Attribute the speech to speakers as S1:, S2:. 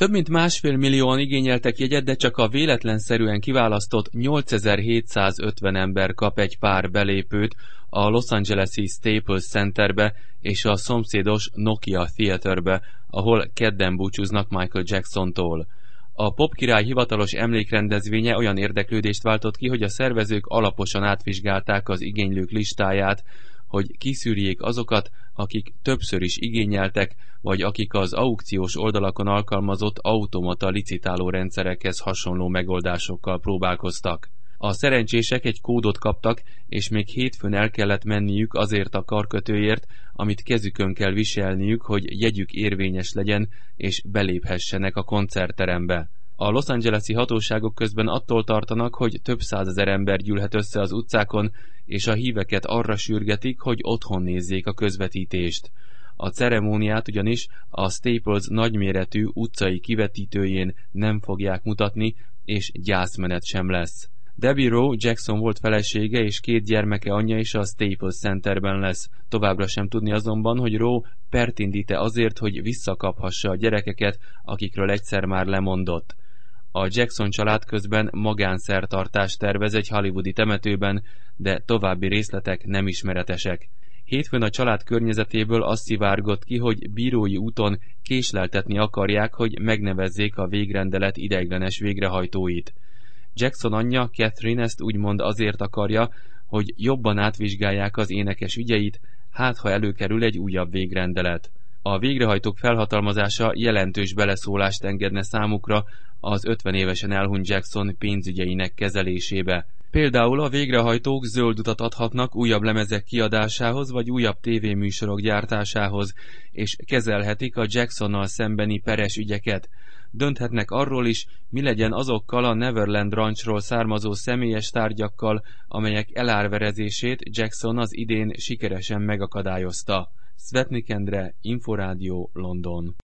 S1: Több mint 1,5 millióan igényeltek jegyet, de csak a véletlenszerűen kiválasztott 8750 ember kap egy pár belépőt a Los Angeles-i Staples Centerbe és a szomszédos Nokia Theaterbe, ahol kedden búcsúznak Michael Jacksontól. A popkirály hivatalos emlékrendezvénye olyan érdeklődést váltott ki, hogy a szervezők alaposan átvizsgálták az igénylők listáját, hogy kiszűrjék azokat, akik többször is igényeltek, vagy akik az aukciós oldalakon alkalmazott automata licitáló rendszerekhez hasonló megoldásokkal próbálkoztak. A szerencsések egy kódot kaptak, és még hétfőn el kellett menniük azért a karkötőért, amit kezükön kell viselniük, hogy jegyük érvényes legyen, és beléphessenek a koncertterembe. A Los Angeles-i hatóságok közben attól tartanak, hogy több százezer ember gyűlhet össze az utcákon, és a híveket arra sürgetik, hogy otthon nézzék a közvetítést. A ceremóniát ugyanis a Staples nagyméretű utcai kivetítőjén nem fogják mutatni, és gyászmenet sem lesz. Debbie Rowe Jackson volt felesége és 2 gyermeke anyja is a Staples Centerben lesz. Továbbra sem tudni azonban, hogy Rowe pert indít-e azért, hogy visszakaphassa a gyerekeket, akikről egyszer már lemondott. A Jackson család közben magánszertartást tervez egy hollywoodi temetőben, de további részletek nem ismeretesek. Hétfőn a család környezetéből azt szivárgott ki, hogy bírói úton késleltetni akarják, hogy megnevezzék a végrendelet ideiglenes végrehajtóit. Jackson anyja, Catherine, ezt úgymond azért akarja, hogy jobban átvizsgálják az énekes ügyeit, hát ha előkerül egy újabb végrendelet. A végrehajtók felhatalmazása jelentős beleszólást engedne számukra az 50 évesen elhunyt Jackson pénzügyeinek kezelésébe. Például a végrehajtók zöld utat adhatnak újabb lemezek kiadásához vagy újabb tévéműsorok gyártásához, és kezelhetik a Jacksonnal szembeni peres ügyeket. Dönthetnek arról is, mi legyen azokkal a Neverland Ranchról származó személyes tárgyakkal, amelyek elárverezését Jackson az idén sikeresen megakadályozta. Svetnik Endre, Inforádió, London.